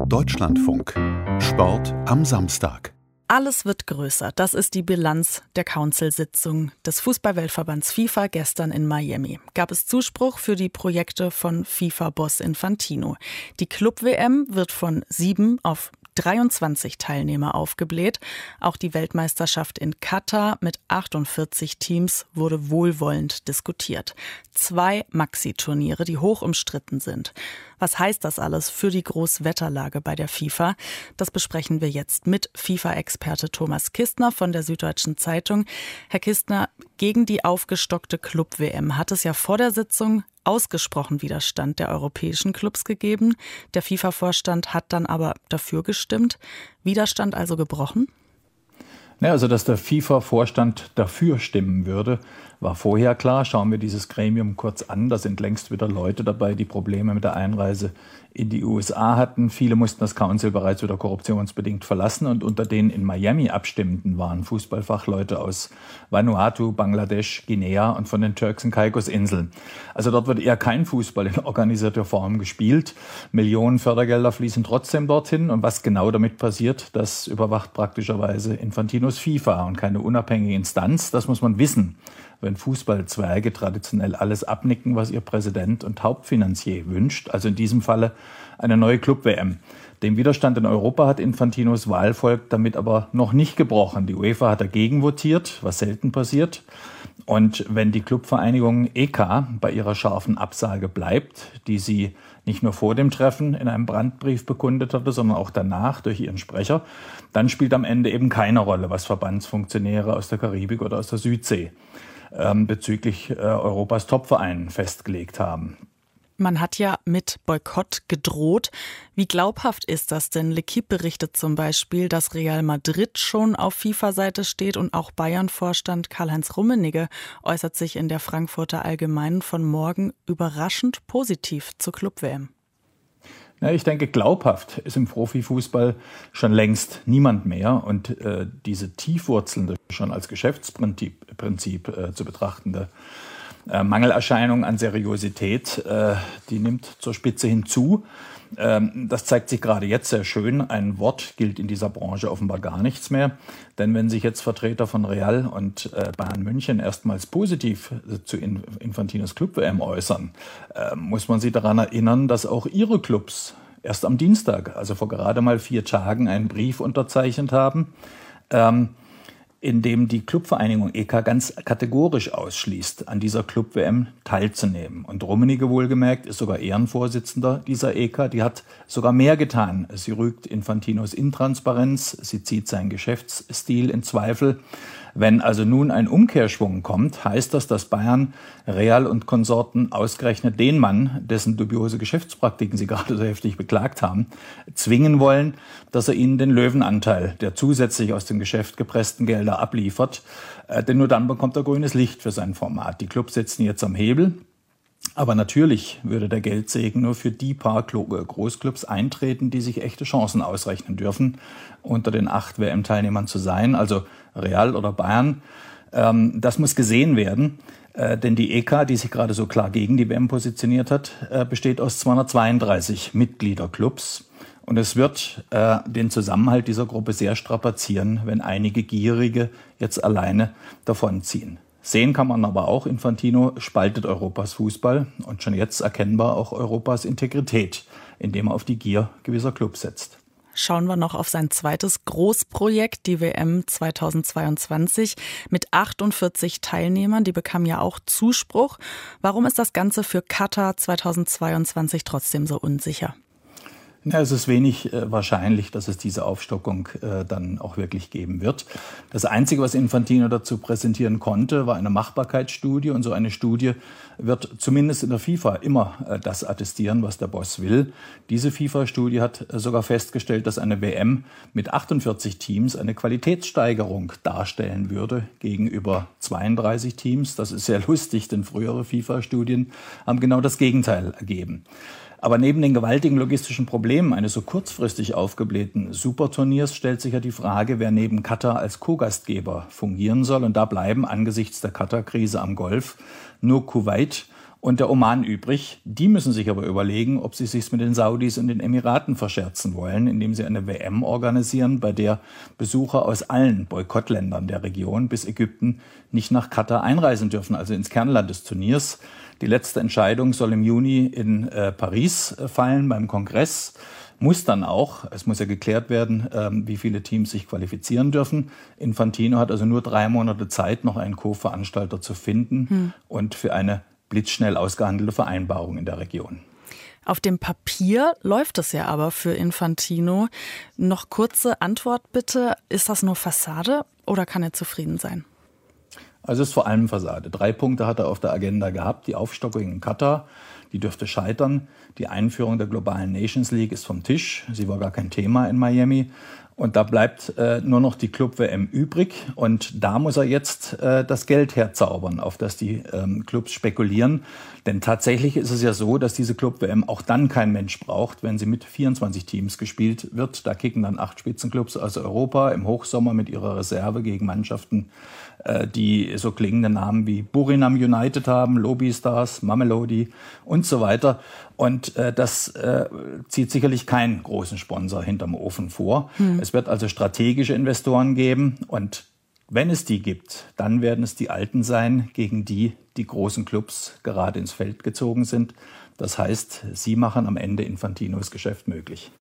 Deutschlandfunk. Sport am Samstag. Alles wird größer. Das ist die Bilanz der Council-Sitzung des Fußball-Weltverbands FIFA gestern in Miami. Gab es Zuspruch für die Projekte von FIFA-Boss Infantino. Die Club-WM wird von 7 auf 23 Teilnehmer aufgebläht. Auch die Weltmeisterschaft in Katar mit 48 Teams wurde wohlwollend diskutiert. 2 Maxi-Turniere, die hoch umstritten sind. Was heißt das alles für die Großwetterlage bei der FIFA? Das besprechen wir jetzt mit FIFA-Experte Thomas Kistner von der Süddeutschen Zeitung. Herr Kistner, gegen die aufgestockte Club-WM hat es ja vor der Sitzung ausgesprochen Widerstand der europäischen Clubs gegeben. Der FIFA-Vorstand hat dann aber dafür gestimmt. Widerstand also gebrochen? Ja, also dass der FIFA-Vorstand dafür stimmen würde, war vorher klar. Schauen wir dieses Gremium kurz an. Da sind längst wieder Leute dabei, die Probleme mit der Einreise in die USA hatten. Viele mussten das Council bereits wieder korruptionsbedingt verlassen. Und unter den in Miami Abstimmenden waren Fußballfachleute aus Vanuatu, Bangladesch, Guinea und von den Turks und Caicos-Inseln. Also dort wird eher kein Fußball in organisierter Form gespielt. Millionen Fördergelder fließen trotzdem dorthin. Und was genau damit passiert, das überwacht praktischerweise Infantinos FIFA und keine unabhängige Instanz. Das muss man wissen, wenn Fußballzwerge traditionell alles abnicken, was ihr Präsident und Hauptfinanzier wünscht. Also in diesem Falle eine neue Club-WM. Den Widerstand in Europa hat Infantinos Wahlvolk damit aber noch nicht gebrochen. Die UEFA hat dagegen votiert, was selten passiert. Und wenn die Clubvereinigung EK bei ihrer scharfen Absage bleibt, die sie nicht nur vor dem Treffen in einem Brandbrief bekundet hatte, sondern auch danach durch ihren Sprecher, dann spielt am Ende eben keine Rolle, was Verbandsfunktionäre aus der Karibik oder aus der Südsee bezüglich Europas Topvereinen festgelegt haben. Man hat ja mit Boykott gedroht. Wie glaubhaft ist das denn? L'Équipe berichtet zum Beispiel, dass Real Madrid schon auf FIFA-Seite steht und auch Bayern-Vorstand Karl-Heinz Rummenigge äußert sich in der Frankfurter Allgemeinen von morgen überraschend positiv zur Club-WM. Ja, ich denke, glaubhaft ist im Profifußball schon längst niemand mehr. Und diese tiefwurzelnde, schon als Geschäftsprinzip zu betrachtende Mangelerscheinung an Seriosität, die nimmt zur Spitze hinzu. Das zeigt sich gerade jetzt sehr schön. Ein Wort gilt in dieser Branche offenbar gar nichts mehr. Denn wenn sich jetzt Vertreter von Real und Bayern München erstmals positiv zu Infantinos Club-WM äußern, muss man sie daran erinnern, dass auch ihre Clubs erst am Dienstag, also vor gerade mal 4 Tagen, einen Brief unterzeichnet haben, in dem die Clubvereinigung EK ganz kategorisch ausschließt, an dieser Club-WM teilzunehmen. Und Rummenigge wohlgemerkt ist sogar Ehrenvorsitzender dieser EK. Die hat sogar mehr getan. Sie rügt Infantinos Intransparenz, sie zieht seinen Geschäftsstil in Zweifel. Wenn also nun ein Umkehrschwung kommt, heißt das, dass Bayern, Real und Konsorten ausgerechnet den Mann, dessen dubiose Geschäftspraktiken sie gerade so heftig beklagt haben, zwingen wollen, dass er ihnen den Löwenanteil der zusätzlich aus dem Geschäft gepressten Gelder abliefert. Denn nur dann bekommt er grünes Licht für sein Format. Die Clubs sitzen jetzt am Hebel. Aber natürlich würde der Geldsegen nur für die paar Großclubs eintreten, die sich echte Chancen ausrechnen dürfen, unter den 8 WM-Teilnehmern zu sein, also Real oder Bayern. Das muss gesehen werden, denn die EK, die sich gerade so klar gegen die WM positioniert hat, besteht aus 232 Mitgliederclubs. Und es wird den Zusammenhalt dieser Gruppe sehr strapazieren, wenn einige Gierige jetzt alleine davonziehen. Sehen kann man aber auch, Infantino spaltet Europas Fußball und schon jetzt erkennbar auch Europas Integrität, indem er auf die Gier gewisser Clubs setzt. Schauen wir noch auf sein zweites Großprojekt, die WM 2022 mit 48 Teilnehmern. Die bekamen ja auch Zuspruch. Warum ist das Ganze für Katar 2022 trotzdem so unsicher? Ja, es ist wenig wahrscheinlich, dass es diese Aufstockung dann auch wirklich geben wird. Das Einzige, was Infantino dazu präsentieren konnte, war eine Machbarkeitsstudie. Und so eine Studie wird zumindest in der FIFA immer das attestieren, was der Boss will. Diese FIFA-Studie hat sogar festgestellt, dass eine WM mit 48 Teams eine Qualitätssteigerung darstellen würde gegenüber 32 Teams. Das ist sehr lustig, denn frühere FIFA-Studien haben genau das Gegenteil ergeben. Aber neben den gewaltigen logistischen Problemen eines so kurzfristig aufgeblähten Superturniers stellt sich ja die Frage, wer neben Katar als Co-Gastgeber fungieren soll. Und da bleiben angesichts der Katar-Krise am Golf nur Kuwait und der Oman übrig. Die müssen sich aber überlegen, ob sie sich mit den Saudis und den Emiraten verscherzen wollen, indem sie eine WM organisieren, bei der Besucher aus allen Boykottländern der Region bis Ägypten nicht nach Katar einreisen dürfen, also ins Kernland des Turniers. Die letzte Entscheidung soll im Juni in Paris fallen beim Kongress. Muss dann auch, es muss ja geklärt werden, wie viele Teams sich qualifizieren dürfen. Infantino hat also nur 3 Monate Zeit, noch einen Co-Veranstalter zu finden und für eine blitzschnell ausgehandelte Vereinbarung in der Region. Auf dem Papier läuft es ja aber für Infantino. Noch kurze Antwort bitte. Ist das nur Fassade oder kann er zufrieden sein? Also es ist vor allem Fassade. 3 Punkte hat er auf der Agenda gehabt. Die Aufstockung in Katar, die dürfte scheitern. Die Einführung der globalen Nations League ist vom Tisch. Sie war gar kein Thema in Miami. Und da bleibt nur noch die Club-WM übrig. Und da muss er jetzt das Geld herzaubern, auf das die Clubs spekulieren. Denn tatsächlich ist es ja so, dass diese Club-WM auch dann kein Mensch braucht, wenn sie mit 24 Teams gespielt wird. Da kicken dann 8 Spitzenclubs aus Europa im Hochsommer mit ihrer Reserve gegen Mannschaften, die so klingende Namen wie Burinam United haben, Lobi Stars, Mamelodi und so weiter. Und das zieht sicherlich keinen großen Sponsor hinterm Ofen vor. Es wird also strategische Investoren geben und wenn es die gibt, dann werden es die Alten sein, gegen die die großen Clubs gerade ins Feld gezogen sind. Das heißt, sie machen am Ende Infantinos Geschäft möglich.